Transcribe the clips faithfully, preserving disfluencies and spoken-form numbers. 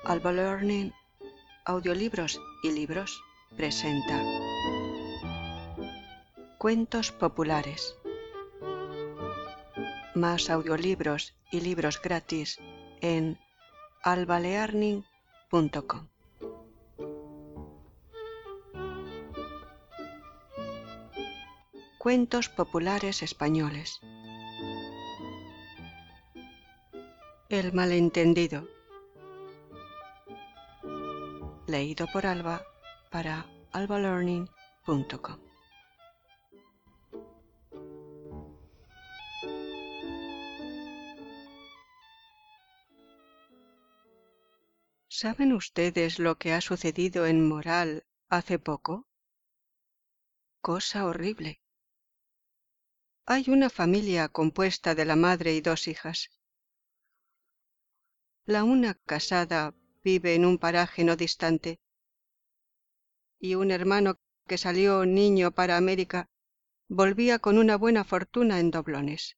Alba Learning, Audiolibros y Libros presenta Cuentos populares. Más audiolibros y libros gratis en alba learning punto com. Cuentos populares españoles. El malentendido. Leído por Alba para alba learning punto com. ¿Saben ustedes lo que ha sucedido en Moral hace poco? Cosa horrible. Hay una familia compuesta de la madre y dos hijas. La una, casada, vive en un paraje no distante, y un hermano que salió niño para América volvía con una buena fortuna en doblones.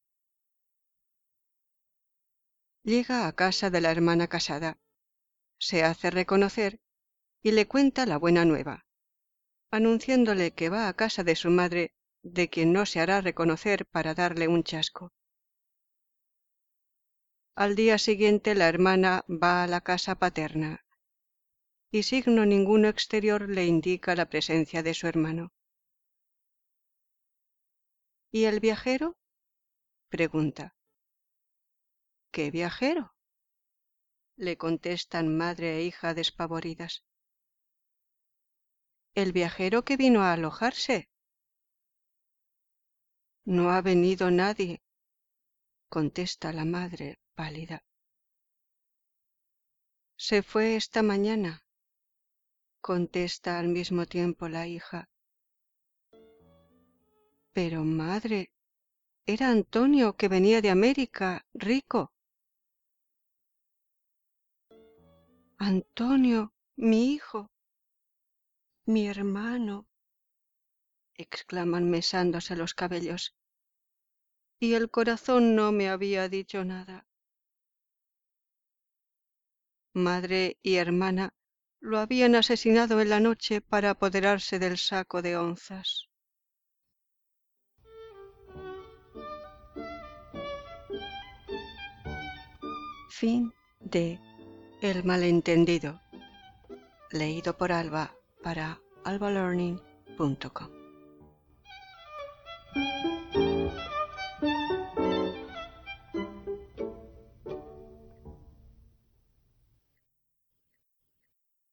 Llega a casa de la hermana casada, se hace reconocer y le cuenta la buena nueva, anunciándole que va a casa de su madre, de quien no se hará reconocer para darle un chasco. Al día siguiente la hermana va a la casa paterna, y signo ninguno exterior le indica la presencia de su hermano. ¿Y el viajero?, pregunta. ¿Qué viajero?, le contestan madre e hija despavoridas. El viajero que vino a alojarse. No ha venido nadie, contesta la madre pálida. Se fue esta mañana, contesta al mismo tiempo la hija. Pero madre, era Antonio, que venía de América, rico. Antonio, mi hijo, mi hermano, exclaman mesándose los cabellos. Y el corazón no me había dicho nada. Madre y hermana lo habían asesinado en la noche para apoderarse del saco de onzas. Fin de El malentendido. Leído por Alba para alba learning punto com.